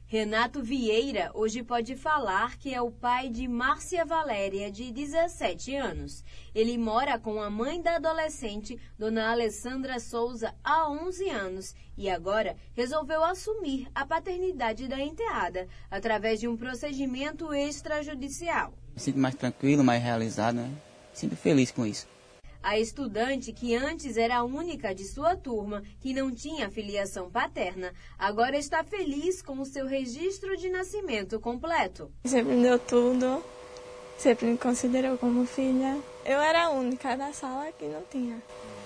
Renato Vieira hoje pode falar que é o pai de Márcia Valéria, de 17 anos. Ele mora com a mãe da adolescente, dona Alessandra Souza, há 11 anos e agora resolveu assumir a paternidade da enteada através de um procedimento extrajudicial. Me sinto mais tranquilo, mais realizado, né? Sinto feliz com isso. A estudante, que antes era a única de sua turma que não tinha filiação paterna, agora está feliz com o seu registro de nascimento completo. Sempre me deu tudo, sempre me considerou como filha. Eu era a única da sala que não tinha.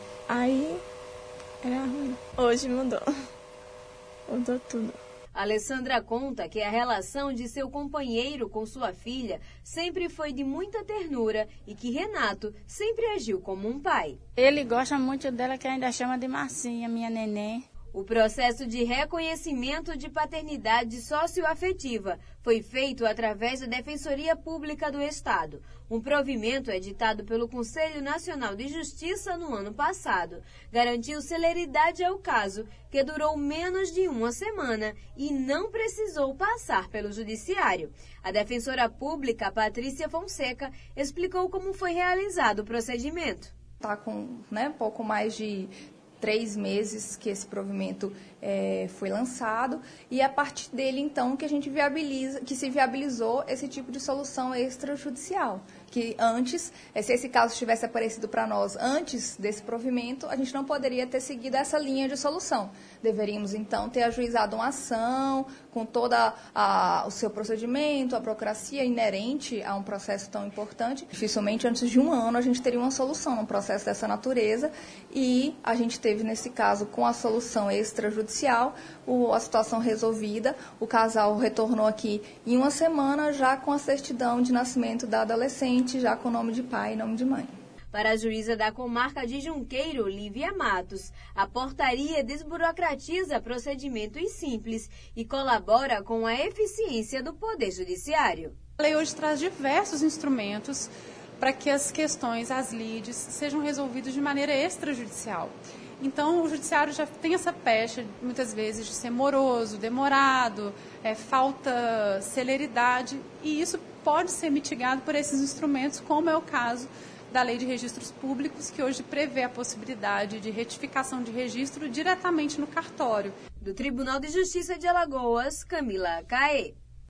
Aí era ruim. Hoje mudou. Mudou tudo. Alessandra conta que a relação de seu companheiro com sua filha sempre foi de muita ternura e que Renato sempre agiu como um pai. Ele gosta muito dela, que ainda chama de Marcinha, minha neném. O processo de reconhecimento de paternidade socioafetiva foi feito através da Defensoria Pública do Estado. Um provimento editado pelo Conselho Nacional de Justiça no ano passado garantiu celeridade ao caso, que durou menos de uma semana e não precisou passar pelo Judiciário. A defensora pública, Patrícia Fonseca, explicou como foi realizado o procedimento. Está com pouco mais de 3 meses que esse provimento foi lançado e a partir dele, então, que se viabilizou esse tipo de solução extrajudicial. Que antes, se esse caso tivesse aparecido para nós antes desse provimento, a gente não poderia ter seguido essa linha de solução. Deveríamos, então, ter ajuizado uma ação com todo o seu procedimento, a burocracia inerente a um processo tão importante. Dificilmente, antes de 1 ano, a gente teria uma solução num processo dessa natureza e a gente teve, nesse caso, com a solução extrajudicial, a situação resolvida. O casal retornou aqui em 1 semana, já com a certidão de nascimento da adolescente, já com nome de pai e nome de mãe. Para a juíza da comarca de Junqueiro, Lívia Matos, a portaria desburocratiza procedimentos simples e colabora com a eficiência do Poder Judiciário. A lei hoje traz diversos instrumentos para que as questões, as lides, sejam resolvidas de maneira extrajudicial. Então, o judiciário já tem essa pecha, muitas vezes, de ser moroso, demorado, falta celeridade, e isso pode ser mitigado por esses instrumentos, como é o caso da Lei de Registros Públicos, que hoje prevê a possibilidade de retificação de registro diretamente no cartório. Do Tribunal de Justiça de Alagoas, Camila Caê.